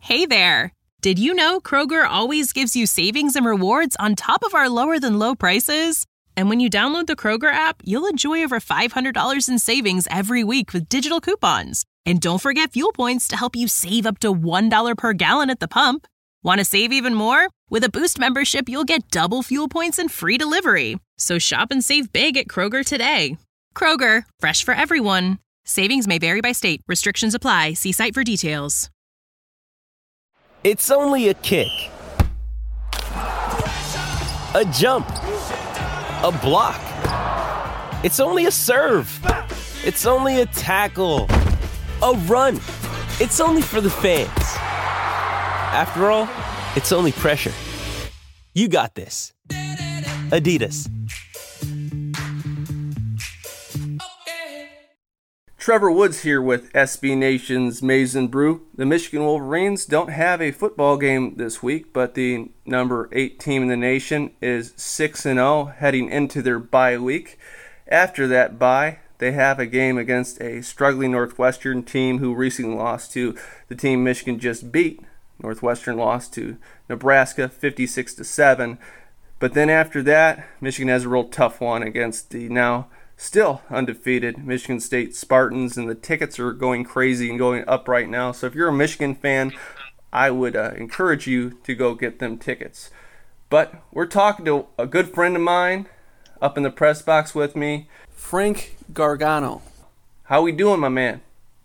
Hey there! Did you know Kroger always gives you savings and rewards on top of our lower-than-low prices? And when you download the Kroger app, you'll enjoy over $500 in savings every week with digital coupons. And don't forget fuel points to help you save up to $1 per gallon at the pump. Want to save even more? With a Boost membership, you'll get double fuel points and free delivery. So shop and save big at Kroger today. Kroger, fresh for everyone. Savings may vary by state. Restrictions apply. See site for details. It's only a kick, a jump, a block. It's only a serve. It's only a tackle, a run. It's only for the fans. After all, it's only pressure. You got this. Adidas. Trevor Woods here with SB Nation's Maize n Brew. The Michigan Wolverines don't have a football game this week, but the number 8 team in the nation is 6-0 heading into their bye week. After that bye, they have a game against a struggling Northwestern team who recently lost to the team Michigan just beat. Northwestern lost to Nebraska 56-7. But then after that, Michigan has a real tough one against the now still undefeated Michigan State Spartans, and the tickets are going crazy and going up right now. So if you're a Michigan fan, I would encourage you to go get them tickets. But we're talking to a good friend of mine up in the press box with me, Frank Gargano. How we doing, my man?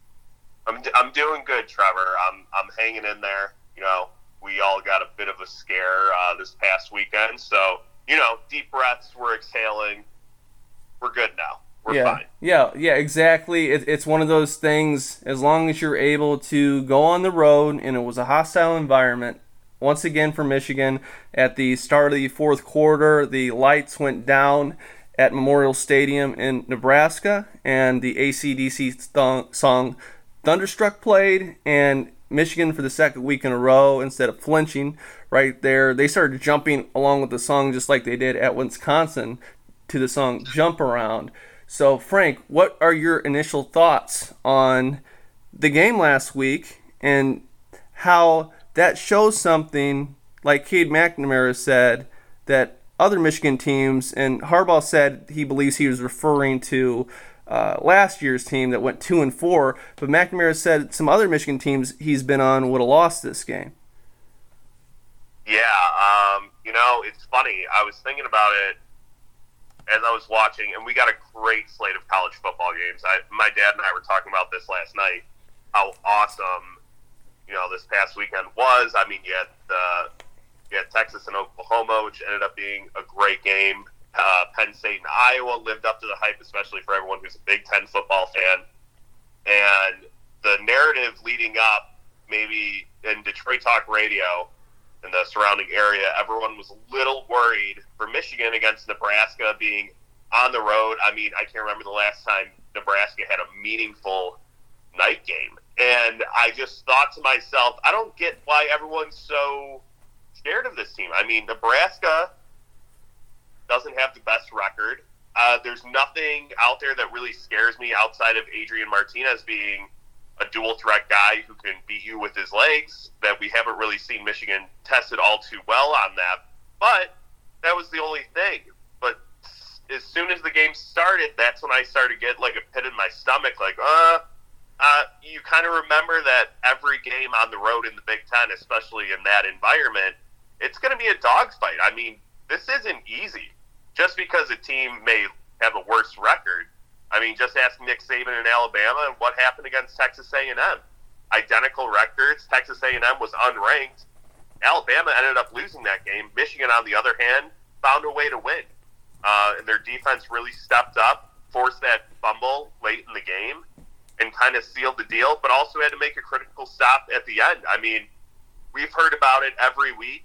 I'm doing good, Trevor. I'm hanging in there. You know, we all got a bit of a scare this past weekend, so deep breaths. We're exhaling. We're good now. We're fine. Yeah, exactly. It's one of those things, as long as you're able to go on the road, and it was a hostile environment. Once again for Michigan, at the start of the fourth quarter, the lights went down at Memorial Stadium in Nebraska, and the AC/DC song Thunderstruck played, and Michigan, for the second week in a row, instead of flinching right there, they started jumping along with the song just like they did at Wisconsin to the song Jump Around. So, Frank, what are your initial thoughts on the game last week and how that shows something, like Cade McNamara said, that other Michigan teams, and Harbaugh said he believes he was referring to last year's team that went 2-4, but McNamara said some other Michigan teams he's been on would have lost this game. Yeah, it's funny. I was thinking about it as I was watching, and we got a great slate of college football games. My dad and I were talking about this last night, how awesome, this past weekend was. I mean, you had Texas and Oklahoma, which ended up being a great game. Penn State and Iowa lived up to the hype, especially for everyone who's a Big Ten football fan. And the narrative leading up, maybe in Detroit Talk Radio and the surrounding area, everyone was a little worried for Michigan against Nebraska being on the road. I mean, I can't remember the last time Nebraska had a meaningful night game. And I just thought to myself, I don't get why everyone's so scared of this team. I mean, Nebraska doesn't have the best record. There's nothing out there that really scares me outside of Adrian Martinez being a dual threat guy who can beat you with his legs, that we haven't really seen Michigan tested all too well on that. But that was the only thing. But as soon as the game started, that's when I started to get like a pit in my stomach, like, you kind of remember that every game on the road in the Big Ten, especially in that environment, it's going to be a dogfight. I mean, this isn't easy. Just because a team may have a worse record, I mean, just ask Nick Saban in Alabama and what happened against Texas A&M. Identical records. Texas A&M was unranked. Alabama ended up losing that game. Michigan, on the other hand, found a way to win. And their defense really stepped up, forced that fumble late in the game, and kind of sealed the deal, but also had to make a critical stop at the end. I mean, we've heard about it every week,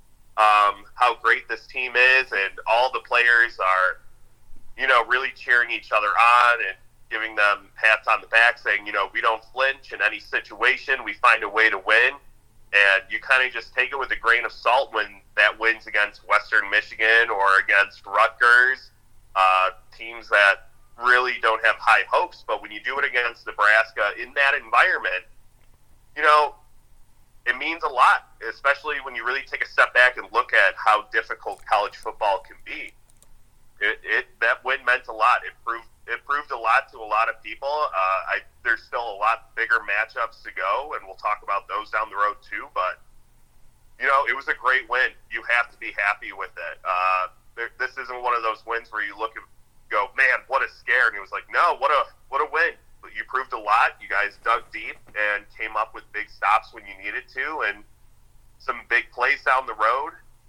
how great this team is, and all the players are, really cheering each other on and giving them pats on the back, saying, we don't flinch in any situation. We find a way to win. And you kind of just take it with a grain of salt when that wins against Western Michigan or against Rutgers, teams that really don't have high hopes. But when you do it against Nebraska in that environment, it it means a lot, especially when you really take a step back and look at how difficult college football can be. That win meant a lot. It proved a lot to a lot of people. There's still a lot bigger matchups to go, and we'll talk about those down the road too. But it was a great win. You have to be happy with it. This isn't one of those wins where you look and go, "Man, what a scare!" And it was like, "No, what a win." But you proved a lot. You guys dug deep and came up with big stops when you needed to, and some big plays down the road.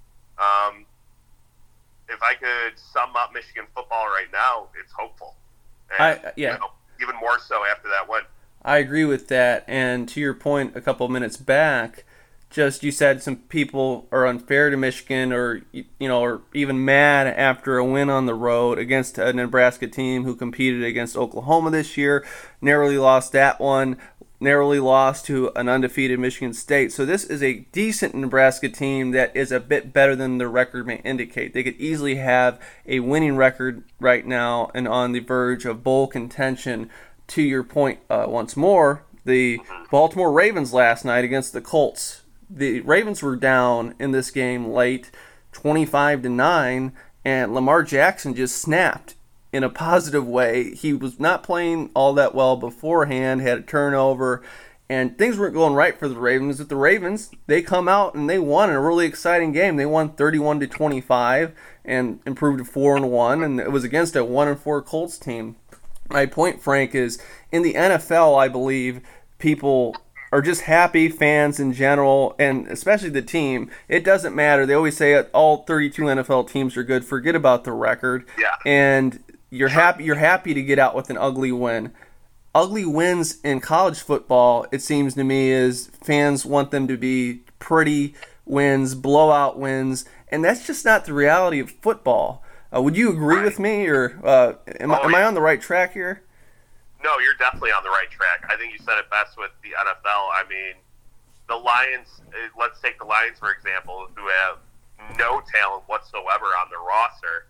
If I could sum up Michigan football right now, it's hopeful. And, even more so after that win. I agree with that. And to your point a couple minutes back, just you said some people are unfair to Michigan or even mad after a win on the road against a Nebraska team who competed against Oklahoma this year, narrowly lost that one, narrowly lost to an undefeated Michigan State. So this is a decent Nebraska team that is a bit better than the record may indicate. They could easily have a winning record right now and on the verge of bowl contention. To your point once more, the Baltimore Ravens last night against the Colts. The Ravens were down in this game late, 25-9, and Lamar Jackson just snapped in a positive way. He was not playing all that well beforehand, had a turnover, and things weren't going right for the Ravens. But the Ravens, they come out and they won a really exciting game. They won 31-25 and improved to 4-1, and it was against a 1-4 Colts team. My point, Frank, is in the NFL, I believe people are just happy, fans in general, and especially the team. It doesn't matter. They always say all 32 NFL teams are good. Forget about the record. Yeah. And you're happy to get out with an ugly win. Ugly wins in college football, it seems to me, is fans want them to be pretty wins, blowout wins, and that's just not the reality of football. Would you agree with me, or am I on the right track here? No, you're definitely on the right track. I think you said it best with the NFL. I mean, the Lions, let's take the Lions, for example, who have no talent whatsoever on their roster,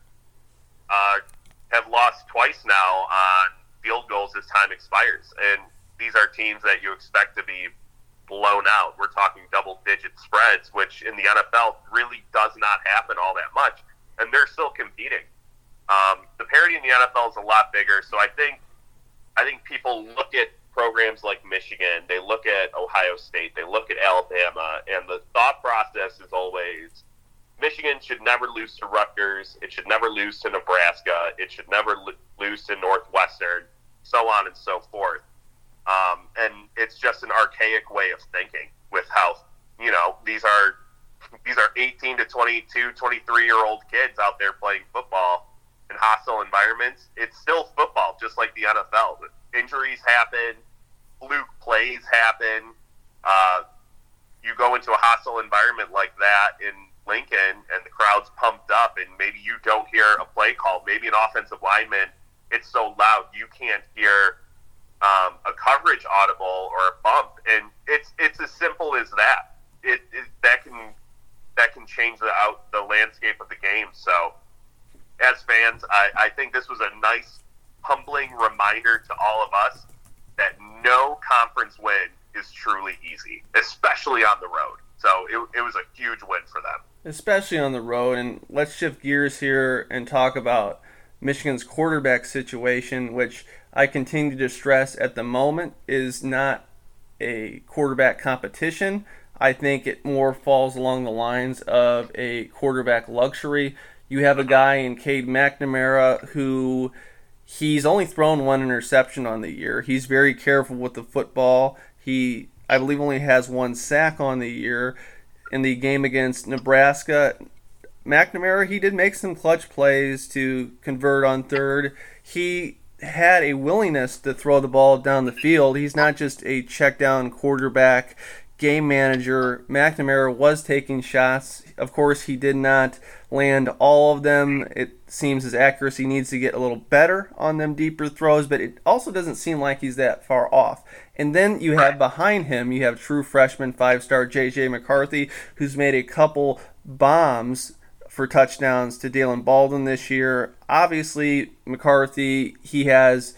have lost twice now on field goals as time expires. And these are teams that you expect to be blown out. We're talking double-digit spreads, which in the NFL really does not happen all that much. And they're still competing. The parity in the NFL is a lot bigger, so I think people look at programs like Michigan, they look at Ohio State, they look at Alabama, and the thought process is always Michigan should never lose to Rutgers, it should never lose to Nebraska, it should never lose to Northwestern, so on and so forth. And it's just an archaic way of thinking with how, these are 18 to 22, 23-year-old kids out there playing football in hostile environments. It's still football, just like the NFL. Injuries happen, fluke plays happen. You go into a hostile environment like that in Lincoln, and the crowd's pumped up, and maybe you don't hear a play call. Maybe an offensive lineman, it's so loud you can't hear a coverage audible or a bump, and it's as simple as that. That can change the landscape of the game. So, as fans, I think this was a nice, humbling reminder to all of us that no conference win is truly easy, especially on the road. So it was a huge win for them. Especially on the road. And let's shift gears here and talk about Michigan's quarterback situation, which I continue to stress at the moment is not a quarterback competition. I think it more falls along the lines of a quarterback luxury. You have a guy in Cade McNamara who he's only thrown one interception on the year. He's very careful with the football. He, I believe, only has one sack on the year. In the game against Nebraska, McNamara, he did make some clutch plays to convert on third. He had a willingness to throw the ball down the field. He's not just a check-down quarterback, game manager. McNamara was taking shots. Of course, he did not land all of them. It seems his accuracy needs to get a little better on them deeper throws, but it also doesn't seem like he's that far off. And then you have behind him, you have true freshman 5-star J.J. McCarthy, who's made a couple bombs for touchdowns to Dalen Baldwin this year. Obviously, McCarthy, he has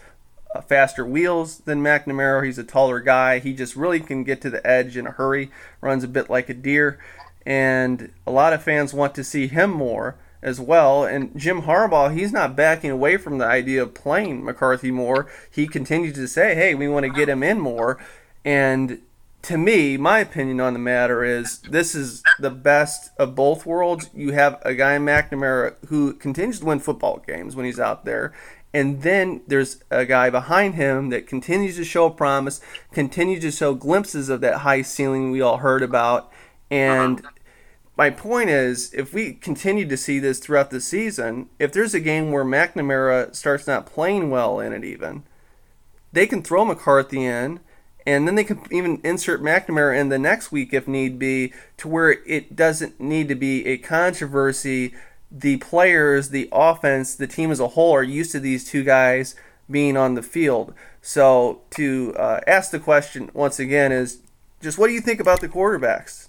faster wheels than McNamara. He's a taller guy. He just really can get to the edge in a hurry, runs a bit like a deer. And a lot of fans want to see him more as well. And Jim Harbaugh, he's not backing away from the idea of playing McCarthy more. He continues to say, hey, we want to get him in more. And to me, my opinion on the matter is this is the best of both worlds. You have a guy in McNamara who continues to win football games when he's out there. And then there's a guy behind him that continues to show promise, continues to show glimpses of that high ceiling we all heard about. And my point is, if we continue to see this throughout the season, if there's a game where McNamara starts not playing well in it even, they can throw McCarthy in, and then they can even insert McNamara in the next week if need be, to where it doesn't need to be a controversy. The players, the offense, the team as a whole are used to these two guys being on the field. So to ask the question once again is, just what do you think about the quarterbacks?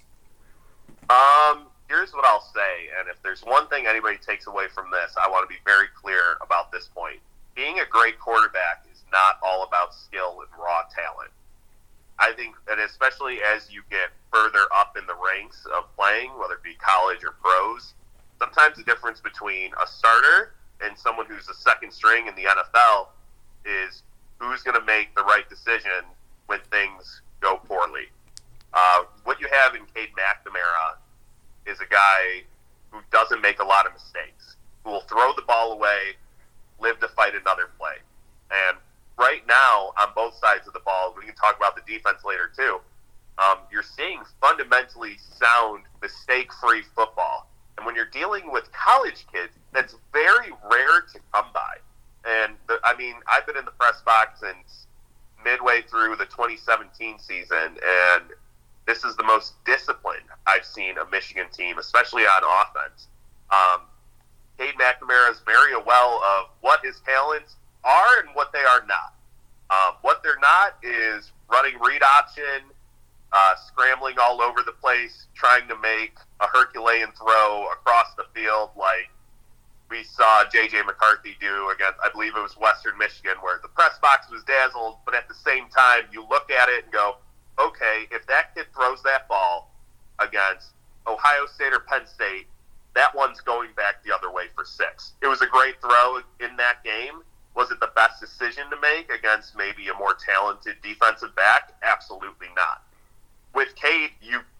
Here's what I'll say, and if there's one thing anybody takes away from this, I want to be very clear about this point. Being a great quarterback is not all about skill and raw talent. I think that especially as you get further up in the ranks of playing, whether it be college or pros, sometimes the difference between a starter and someone who's a second string in the NFL is who's going to make the right decision when things go poorly. What you have in Cade McNamara is a guy who doesn't make a lot of mistakes, who will throw the ball away, live to fight another play. And right now, on both sides of the ball, we can talk about the defense later too, you're seeing fundamentally sound, mistake-free football. And when you're dealing with college kids, that's very rare to come by. And, I've been in the press box since midway through the 2017 season, and this is the most disciplined I've seen a Michigan team, especially on offense. Cade McNamara is very well of what his talents are and what they are not. What they're not is running read option, scrambling all over the place, trying to make a Herculean throw across the field like we saw J.J. McCarthy do against, I believe it was Western Michigan, where the press box was dazzled, but at the same time, you look at it and go, okay, if that kid throws that ball against Ohio State or Penn State, that one's going back the other way for 6. It was a great throw in that game. Was it the best decision to make against maybe a more talented defensive back? Absolutely not. With Cade,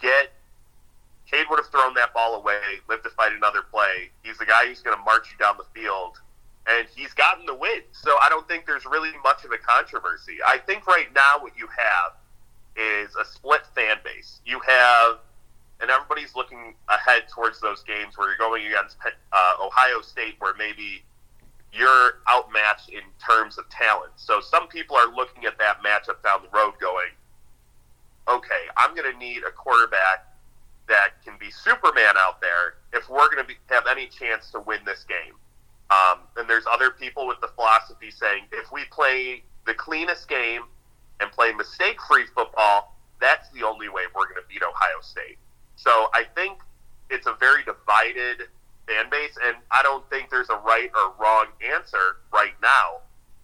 Cade would have thrown that ball away, lived to fight another play. He's the guy who's going to march you down the field, and he's gotten the win. So I don't think there's really much of a controversy. I think right now what you have is a split fan base. You have, and everybody's looking ahead towards those games where you're going against Ohio State, where maybe you're outmatched in terms of talent. So some people are looking at that matchup down the road going, okay, I'm going to need a quarterback that can be Superman out there if we're going to have any chance to win this game. And there's other people with the philosophy saying, if we play the cleanest game and play mistake-free football, that's the only way we're going to beat Ohio State. So I think it's a very divided fan base, and I don't think there's a right or wrong answer right now.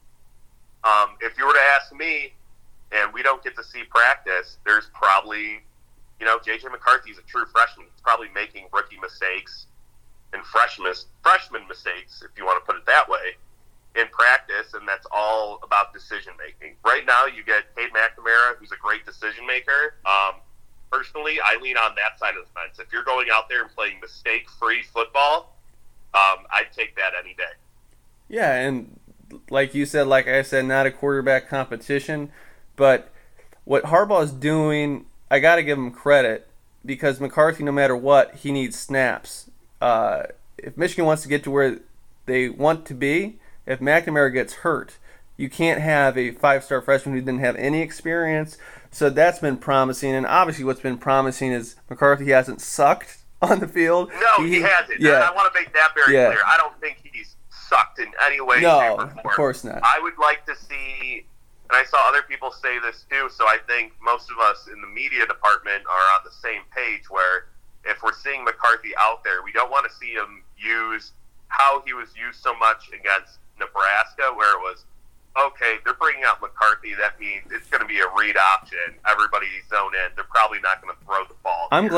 If you were to ask me, and we don't get to see practice, there's probably, J.J. McCarthy's a true freshman. He's probably making rookie mistakes and freshman mistakes, if you want to put it that way, in practice, and that's all about decision-making. Right now, you get Cade McNamara, who's a great decision-maker. Personally, I lean on that side of the fence. If you're going out there and playing mistake-free football, I'd take that any day. Yeah, and like I said, not a quarterback competition, but what Harbaugh is doing, I got to give him credit, because McCarthy, no matter what, he needs snaps. If Michigan wants to get to where they want to be, if McNamara gets hurt, you can't have a 5-star freshman who didn't have any experience. So that's been promising. And obviously what's been promising is McCarthy hasn't sucked on the field. No, he hasn't. Yeah. And I want to make that very clear. I don't think he's sucked in any way, shape, or form. Of course not. I would like to see, and I saw other people say this too, so I think most of us in the media department are on the same page, where if we're seeing McCarthy out there, we don't want to see him use how he was used so much against Nebraska, where it was, okay, they're bringing out McCarthy. That means it's going to be a read option. Everybody zone in. They're probably not going to throw the ball. I'm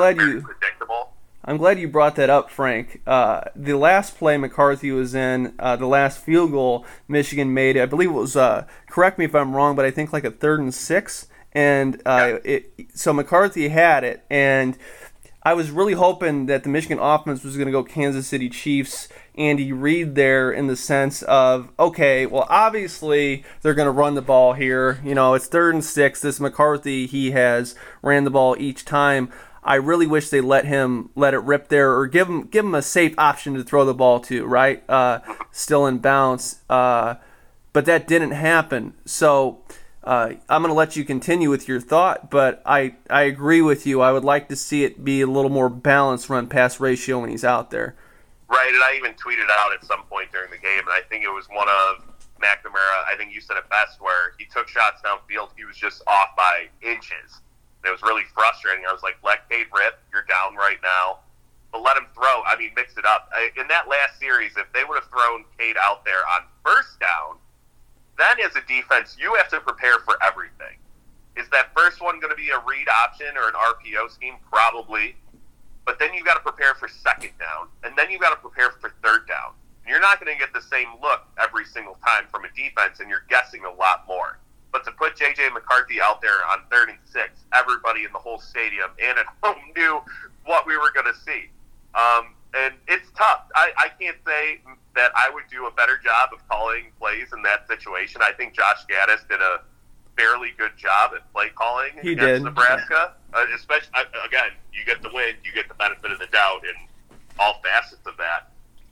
glad you brought that up, Frank. The last play McCarthy was in, the last field goal Michigan made, I believe it was, correct me if I'm wrong, but I think like a 3rd and 6. And so McCarthy had it, and I was really hoping that the Michigan offense was going to go Kansas City Chiefs, Andy Reid there, in the sense of, okay, well, obviously they're going to run the ball here. You know, it's 3rd and 6. This McCarthy, he has ran the ball each time. I really wish they let it rip there, or give him a safe option to throw the ball to, right? Still in bounds. But that didn't happen. So I'm going to let you continue with your thought, but I agree with you. I would like to see it be a little more balanced run-pass ratio when he's out there. Right, and I even tweeted out at some point during the game, and I think it was one of McNamara, I think you said it best, where he took shots downfield. He was just off by inches. It was really frustrating. I was like, let Cade rip. You're down right now. But let him throw. I mean, mix it up. In that last series, if they would have thrown Cade out there on first down, then as a defense, you have to prepare for everything. Is that first one going to be a read option or an RPO scheme? Probably. But then you've got to prepare for second down, and then you've got to prepare for third down. And you're not going to get the same look every single time from a defense, and you're guessing a lot more. But to put J.J. McCarthy out there on 3rd and 6, everybody in the whole stadium and at home knew what we were going to see. And it's tough. I can't say that I would do a better job of calling plays in that situation. I think Josh Gaddis did a fairly good job at play calling against Nebraska. Especially, again, you get the win, you get the benefit of the doubt in all facets of that.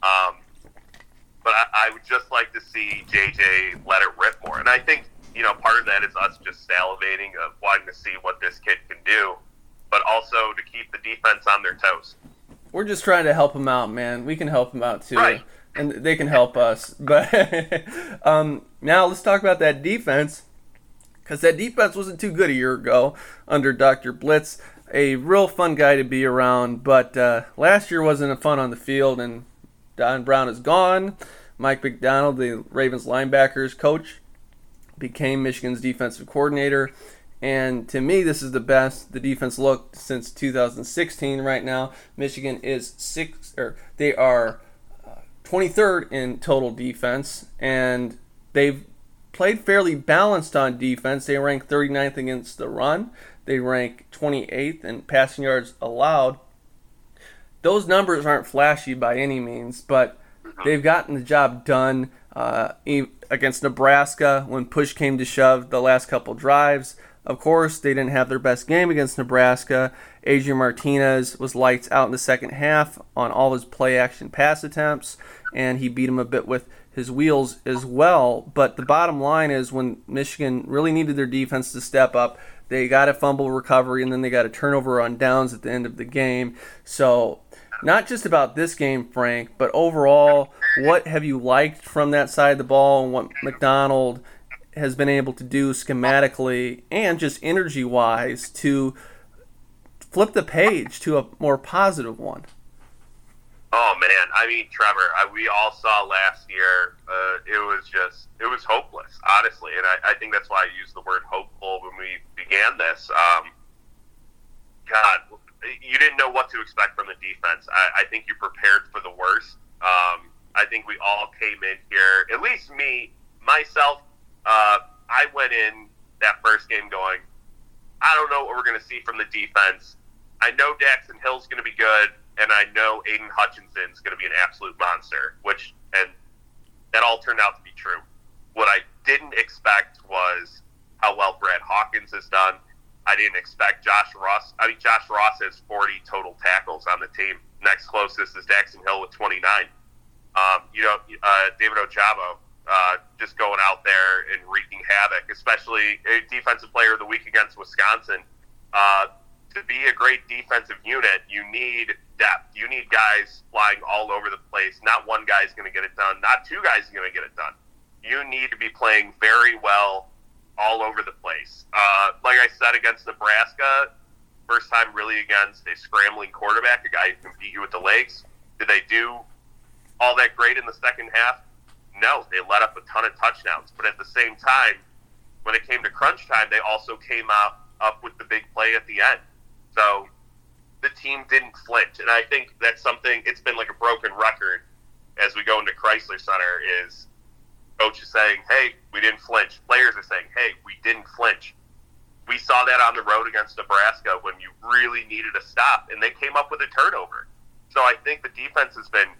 But I would just like to see J.J. let it rip more. And I think, you know, part of that is us just salivating of wanting to see what this kid can do, but also to keep the defense on their toes. We're just trying to help him out, man. We can help him out too, right. And they can help us. But now let's talk about that defense, because that defense wasn't too good a year ago under Dr. Blitz. A real fun guy to be around, but last year wasn't fun on the field, and Don Brown is gone. Mike McDonald, the Ravens linebackers coach, became Michigan's defensive coordinator. And to me, this is the best the defense looked since 2016. Right now, Michigan is 23rd in total defense, and they've played fairly balanced on defense. They rank 39th against the run. They rank 28th in passing yards allowed. Those numbers aren't flashy by any means, but they've gotten the job done against Nebraska when push came to shove the last couple drives. Of course, they didn't have their best game against Nebraska. Adrian Martinez was lights out in the second half on all his play-action pass attempts, and he beat him a bit with his wheels as well. But the bottom line is, when Michigan really needed their defense to step up, they got a fumble recovery, and then they got a turnover on downs at the end of the game. So not just about this game, Frank, but overall, what have you liked from that side of the ball, and what McDonald has been able to do schematically and just energy-wise to flip the page to a more positive one? Oh, man. I mean, Trevor, we all saw last year, it was hopeless, honestly. And I think that's why I used the word hopeful when we began this. God, you didn't know what to expect from the defense. I think you prepared for the worst. I think we all came in here, at least me, myself, I went in that first game going, I don't know what we're going to see from the defense. I know Daxton Hill's going to be good, and I know Aiden Hutchinson's going to be an absolute monster, and that all turned out to be true. What I didn't expect was how well Brad Hawkins has done. I didn't expect Josh Ross. I mean, Josh Ross has 40 total tackles on the team. Next closest is Daxton Hill with 29. David Ojabo, just going out there and wreaking havoc, especially a defensive player of the week against Wisconsin. To be a great defensive unit, you need depth. You need guys flying all over the place. Not one guy's going to get it done. Not two guys are going to get it done. You need to be playing very well all over the place. Like I said, against Nebraska, first time really against a scrambling quarterback, a guy who can beat you with the legs. Did they do all that great in the second half? No, they let up a ton of touchdowns. But at the same time, when it came to crunch time, they also came up with the big play at the end. So the team didn't flinch. And I think that's something, it's been like a broken record as we go into Chrysler Center, is coach is saying, hey, we didn't flinch. Players are saying, hey, we didn't flinch. We saw that on the road against Nebraska when you really needed a stop, and they came up with a turnover. So I think the defense has been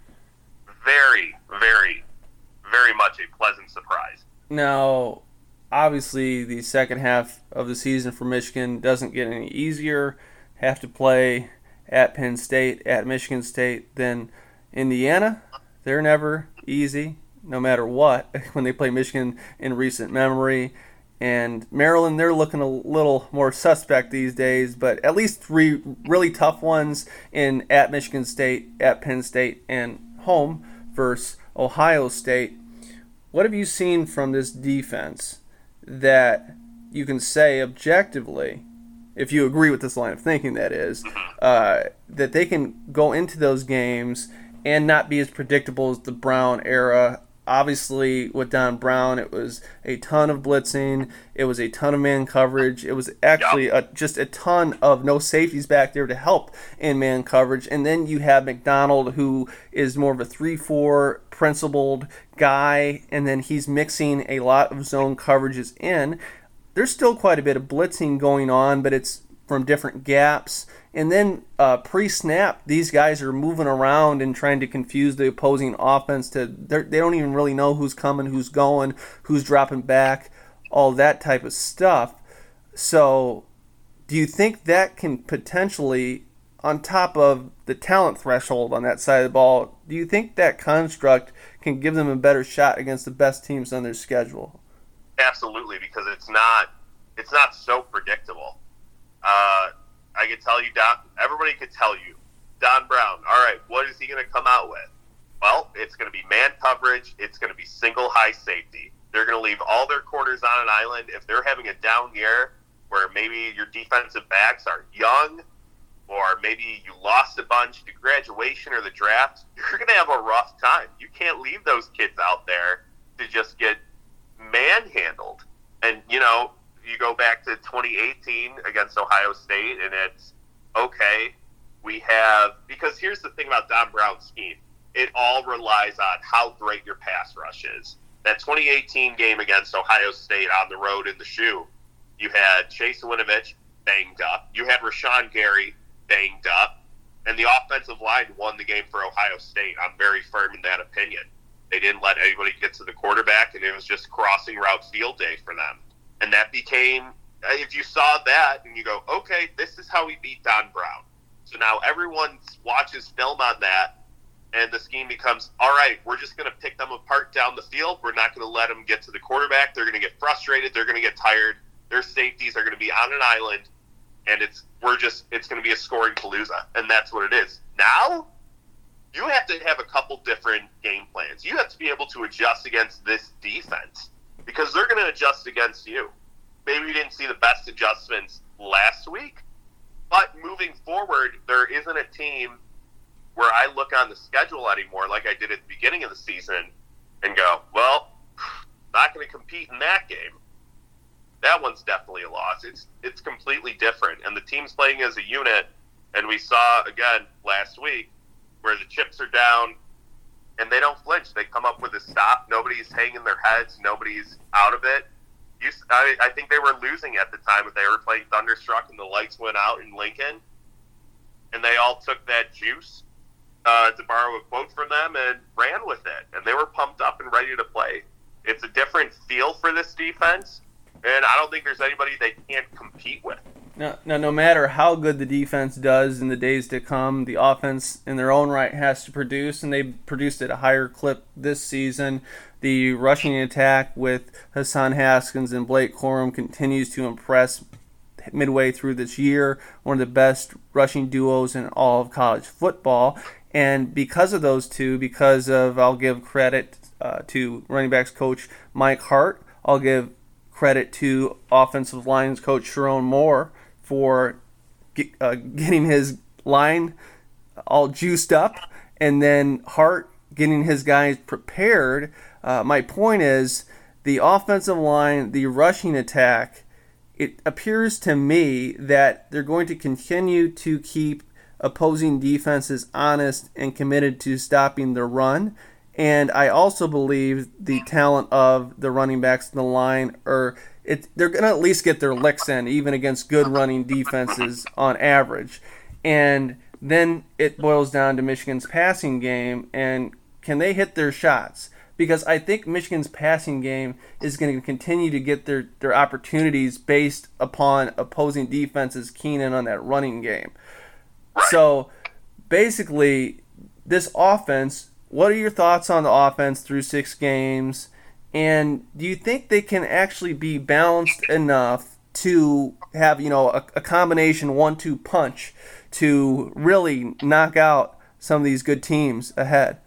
very, very, very much a pleasant surprise. Now, obviously, the second half of the season for Michigan doesn't get any easier. Have to play at Penn State, at Michigan State, then Indiana. They're never easy, no matter what, when they play Michigan in recent memory. And Maryland, they're looking a little more suspect these days, but at least 3 really tough ones at Michigan State, at Penn State, and home versus Ohio State. What have you seen from this defense that you can say objectively, if you agree with this line of thinking, that is, that they can go into those games and not be as predictable as the Brown era? Obviously, with Don Brown, it was a ton of blitzing. It was a ton of man coverage. It was actually just a ton of no safeties back there to help in man coverage. And then you have McDonald, who is more of a 3-4 principled guy, and then he's mixing a lot of zone coverages in. There's still quite a bit of blitzing going on, but it's from different gaps. And then pre-snap, these guys are moving around and trying to confuse the opposing offense. They don't even really know who's coming, who's going, who's dropping back, all that type of stuff. So do you think that can potentially, on top of the talent threshold on that side of the ball, do you think that construct can give them a better shot against the best teams on their schedule? Absolutely, because it's not so predictable. I could tell you, everybody could tell you, Don Brown, all right, what is he going to come out with? Well, it's going to be man coverage. It's going to be single high safety. They're going to leave all their corners on an island. If they're having a down year where maybe your defensive backs are young, or maybe you lost a bunch to graduation or the draft, you're going to have a rough time. You can't leave those kids out there to just get manhandled. And, you go back to 2018 against Ohio State, and it's, okay, because here's the thing about Don Brown's scheme. It all relies on how great your pass rush is. That 2018 game against Ohio State on the road in the shoe, you had Chase Winovich banged up. You had Rashawn Gary banged up. And the offensive line won the game for Ohio State. I'm very firm in that opinion. They didn't let anybody get to the quarterback, and it was just crossing route field day for them. And that became, if you saw that and you go, okay, this is how we beat Don Brown. So now everyone watches film on that, and the scheme becomes, all right, we're just going to pick them apart down the field. We're not going to let them get to the quarterback. They're going to get frustrated. They're going to get tired. Their safeties are going to be on an island, and it's going to be a scoring palooza. And that's what it is. Now, you have to have a couple different game plans. You have to be able to adjust against this defense, because they're going to adjust against you. Maybe we didn't see the best adjustments last week, but moving forward, there isn't a team where I look on the schedule anymore like I did at the beginning of the season and go, well, not going to compete in that game. That one's definitely a loss. It's completely different, and the team's playing as a unit, and we saw, again, last week, where the chips are down, and they don't flinch. They come up with a stop. Nobody's hanging their heads. Nobody's out of it. I think they were losing at the time, but they were playing Thunderstruck, and the lights went out in Lincoln, and they all took that juice, to borrow a quote from them, and ran with it. And they were pumped up and ready to play. It's a different feel for this defense, and I don't think there's anybody they can't compete with. Now, no matter how good the defense does in the days to come, the offense in their own right has to produce, and they produced at a higher clip this season. The rushing attack with Hassan Haskins and Blake Corum continues to impress midway through this year. One of the best rushing duos in all of college football. And because of those two, I'll give credit to running backs coach Mike Hart. I'll give credit to offensive lines coach Sharon Moore for getting his line all juiced up. And then Hart getting his guys prepared. My point is the offensive line, the rushing attack, it appears to me that they're going to continue to keep opposing defenses honest and committed to stopping the run. And I also believe the talent of the running backs in the line they're going to at least get their licks in, even against good running defenses on average. And then it boils down to Michigan's passing game, and can they hit their shots? Because I think Michigan's passing game is going to continue to get their opportunities based upon opposing defenses keen in on that running game. So basically, this offense, what are your thoughts on the offense through 6 games? And do you think they can actually be balanced enough to have, a combination 1-2 punch to really knock out some of these good teams ahead?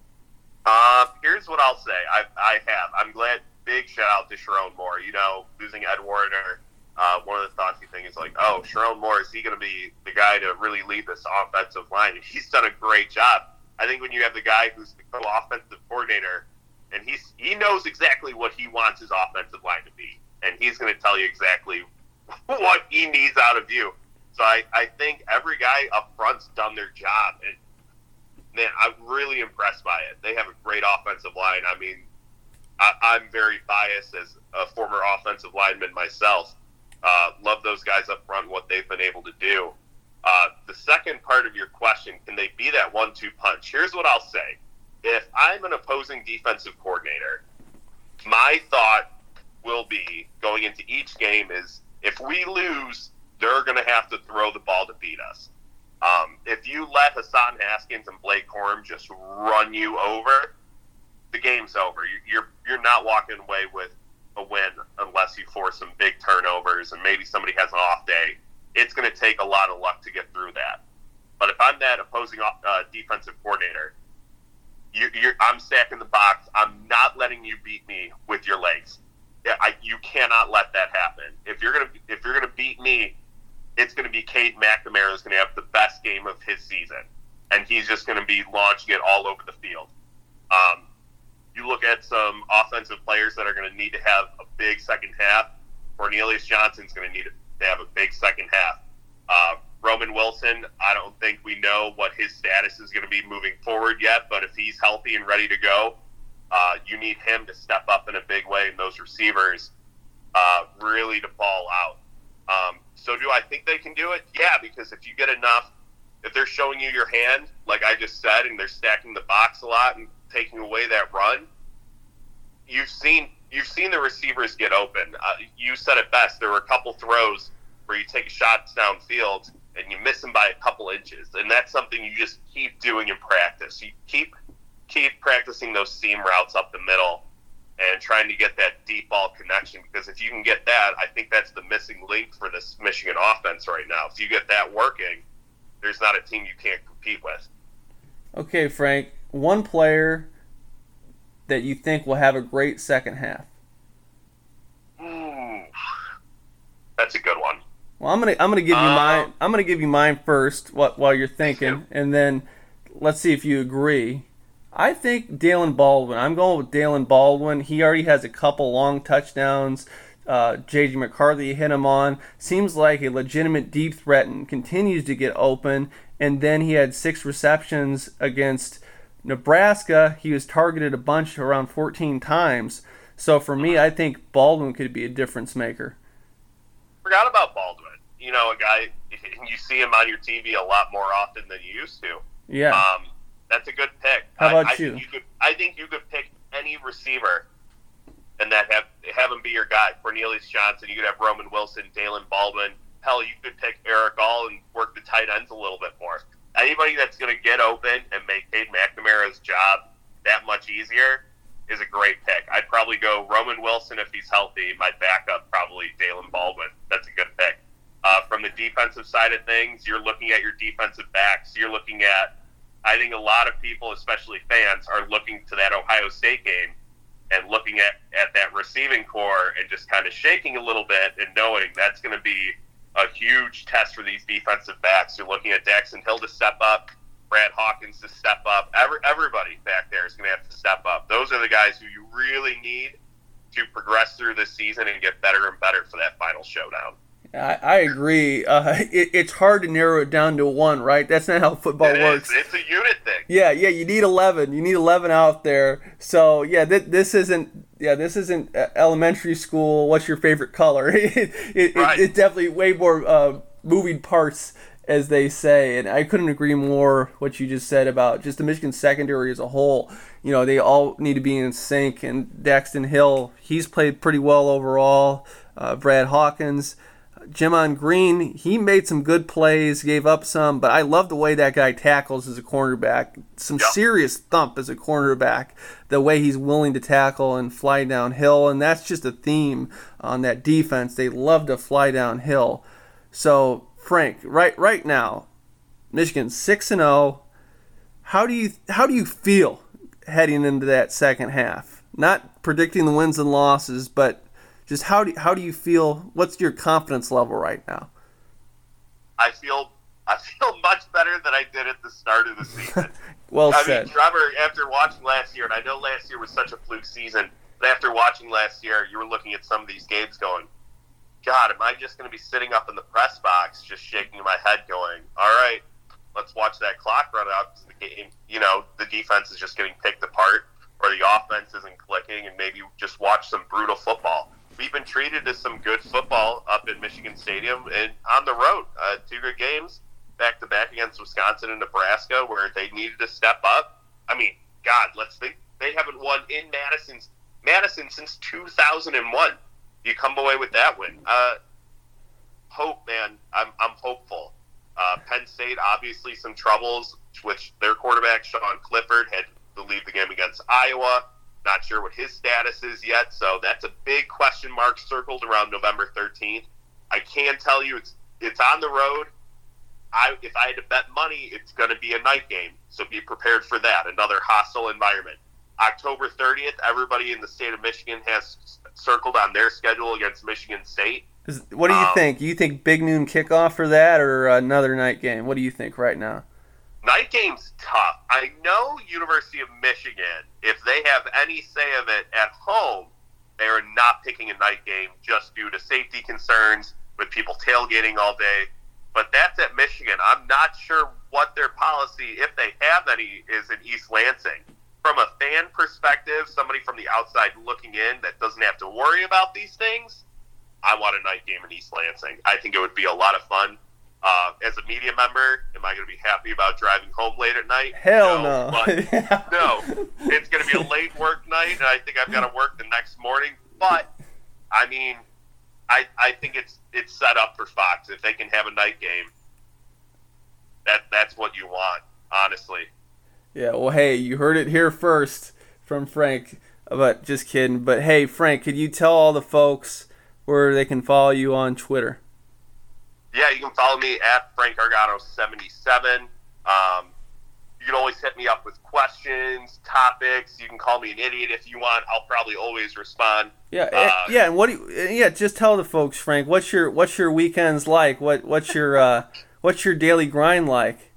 Here's what I'll say. I'm glad. Big shout out to Sharon Moore. Losing Ed Warner. One of the thoughts you think is like, oh, Sharon Moore, is he going to be the guy to really lead this offensive line? And he's done a great job. I think when you have the guy who's the co-offensive coordinator, and he knows exactly what he wants his offensive line to be, and he's going to tell you exactly what he needs out of you. So I think every guy up front's done their job. And, man, I'm really impressed by it. They have a great offensive line. I mean, I'm very biased as a former offensive lineman myself. Love those guys up front and what they've been able to do. The second part of your question, can they be that 1-2 punch? Here's what I'll say. If I'm an opposing defensive coordinator, my thought will be going into each game is if we lose, they're going to have to throw the ball to beat us. If you let Hassan Haskins and Blake Corum just run you over, the game's over. You're not walking away with a win unless you force some big turnovers and maybe somebody has an off day. It's going to take a lot of luck to get through that. But if I'm that opposing defensive coordinator, I'm stacking the box. I'm not letting you beat me with your legs. You cannot let that happen. If you're gonna beat me, it's going to be Cade McNamara who's going to have the best game of his season, and he's just going to be launching it all over the field. You look at some offensive players that are going to need to have a big second half. Cornelius Johnson's going to need to have a big second half. Roman Wilson, I don't think we know what his status is going to be moving forward yet, but if he's healthy and ready to go, you need him to step up in a big way, and those receivers really to ball out. So do I think they can do it? Yeah, because if you get enough, if they're showing you your hand, like I just said, and they're stacking the box a lot and taking away that run, you've seen the receivers get open. You said it best. There were a couple throws where you take shots downfield and you miss them by a couple inches, and that's something you just keep doing in practice. You keep practicing those seam routes up the middle and trying to get that deep ball connection, because if you can get that, I think that's the missing link for this Michigan offense right now. If you get that working, there's not a team you can't compete with. Okay, Frank, one player that you think will have a great second half. That's a good one. Well, I'm gonna give you mine. I'm gonna give you mine first, while you're thinking, and then let's see if you agree. I think Dalen Baldwin. I'm going with Dalen Baldwin. He already has a couple long touchdowns. J.J. McCarthy hit him on. Seems like a legitimate deep threat and continues to get open. And then he had 6 receptions against Nebraska. He was targeted a bunch, around 14 times. So for me, I think Baldwin could be a difference maker. Forgot about Baldwin. A guy, you see him on your TV a lot more often than you used to. Yeah. That's a good pick. How about you? I think you could pick any receiver and that have him be your guy. Cornelius Johnson, you could have Roman Wilson, Dalen Baldwin. Hell, you could pick Eric All and work the tight ends a little bit more. Anybody that's going to get open and make Cade McNamara's job that much easier is a great pick. I'd probably go Roman Wilson if he's healthy. My backup, probably Dalen Baldwin. That's a good pick. From the defensive side of things, you're looking at your defensive backs. You're looking at, I think a lot of people, especially fans, are looking to that Ohio State game and looking at that receiving core and just kind of shaking a little bit and knowing that's going to be a huge test for these defensive backs. You're looking at Daxton Hill to step up, Brad Hawkins to step up. Everybody back there is going to have to step up. Those are the guys who you really need to progress through this season and get better and better for that final showdown. I agree. It's hard to narrow it down to one, right? That's not how football works. It's a unit thing. Yeah. You need 11. You need 11 out there. So yeah, this isn't elementary school. What's your favorite color? It's definitely way more moving parts, as they say. And I couldn't agree more what you just said about just the Michigan secondary as a whole. They all need to be in sync. And Daxton Hill, he's played pretty well overall. Brad Hawkins. Jimon Green, he made some good plays, gave up some, but I love the way that guy tackles as a cornerback. Some serious thump as a cornerback, the way he's willing to tackle and fly downhill, and that's just a theme on that defense. They love to fly downhill. So, Frank, right now, Michigan's 6-0. How do you feel heading into that second half? Not predicting the wins and losses, but just how do you feel? What's your confidence level right now? I feel much better than I did at the start of the season. Well said. I mean, Trevor, after watching last year, and I know last year was such a fluke season, but after watching last year, you were looking at some of these games going, God, am I just going to be sitting up in the press box just shaking my head going, all right, let's watch that clock run out because the game, the defense is just getting picked apart or the offense isn't clicking, and maybe just watch some brutal football. We've been treated to some good football up at Michigan Stadium and on the road. 2 good games back-to-back against Wisconsin and Nebraska where they needed to step up. I mean, God, let's think. They haven't won in Madison since 2001. You come away with that win. Hope, man. I'm hopeful. Penn State, obviously some troubles, which their quarterback, Sean Clifford, had to leave the game against Iowa. Not sure what his status is yet, so that's a big question mark circled around November 13th. I can tell you it's on the road. If I had to bet money, it's going to be a night game, so be prepared for that, another hostile environment. October 30th, everybody in the state of Michigan has circled on their schedule against Michigan State. What do you think? Do you think big noon kickoff for that or another night game? What do you think right now? Night game's tough. I know University of Michigan, if they have any say of it at home, they are not picking a night game just due to safety concerns with people tailgating all day. But that's at Michigan. I'm not sure what their policy, if they have any, is in East Lansing. From a fan perspective, somebody from the outside looking in that doesn't have to worry about these things, I want a night game in East Lansing. I think it would be a lot of fun. As a media member, am I going to be happy about driving home late at night? Hell no. No. It's going to be a late work night, and I think I've got to work the next morning. But, I mean, I think it's set up for Fox. If they can have a night game, that's what you want, honestly. Yeah, well, hey, you heard it here first from Frank. But just kidding. But, hey, Frank, could you tell all the folks where they can follow you on Twitter? Yeah, you can follow me at Frank Argano77. You can always hit me up with questions, topics. You can call me an idiot if you want. I'll probably always respond. Yeah, and just tell the folks, Frank, what's your weekends like? What's your daily grind like?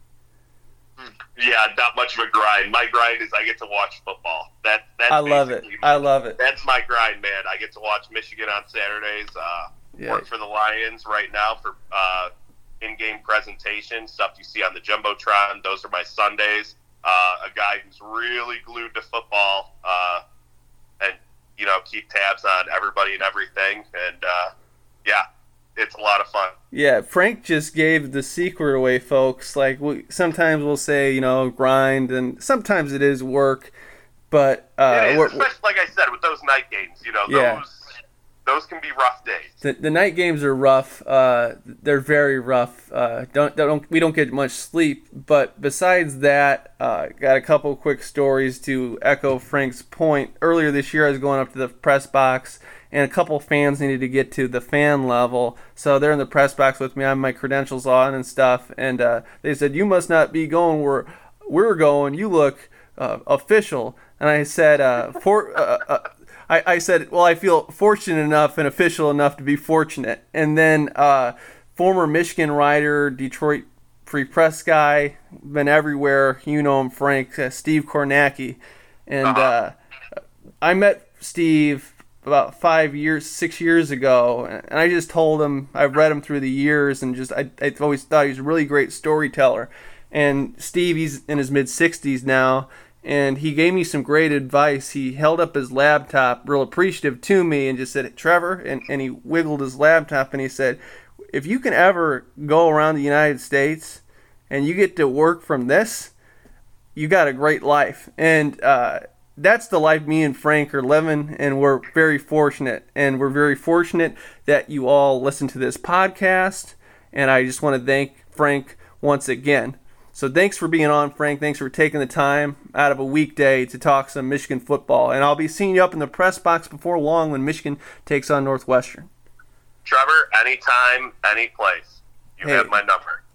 Yeah, not much of a grind. My grind is I get to watch football. That's I love it. I love it. That's my grind, man. I get to watch Michigan on Saturdays. Work for the Lions right now for in-game presentation, stuff you see on the Jumbotron. Those are my Sundays. A guy who's really glued to football and, keep tabs on everybody and everything. And, it's a lot of fun. Yeah, Frank just gave the secret away, folks. Like, sometimes we'll say, grind, and sometimes it is work. But especially, like I said, with those night games, those can be rough days. The night games are rough. They're very rough. We don't get much sleep. But besides that, got a couple quick stories to echo Frank's point. Earlier this year, I was going up to the press box, and a couple fans needed to get to the fan level. So they're in the press box with me. I have my credentials on and stuff. And they said, "You must not be going where we're going. You look official." And I said, I said, well, I feel fortunate enough and official enough to be fortunate. And then former Michigan writer, Detroit Free Press guy, been everywhere. You know him, Frank, Steve Kornacki. And I met Steve about 6 years ago, and I just told him, I've read him through the years, and I've always thought he was a really great storyteller. And Steve, he's in his mid-60s now, and he gave me some great advice. He held up his laptop, real appreciative to me, and just said, Trevor, and he wiggled his laptop, and he said, if you can ever go around the United States and you get to work from this, you got a great life. And that's the life me and Frank are living, and we're very fortunate. And we're very fortunate that you all listen to this podcast, and I just want to thank Frank once again. So thanks for being on, Frank. Thanks for taking the time out of a weekday to talk some Michigan football. And I'll be seeing you up in the press box before long when Michigan takes on Northwestern. Trevor, anytime, any place. You have my number.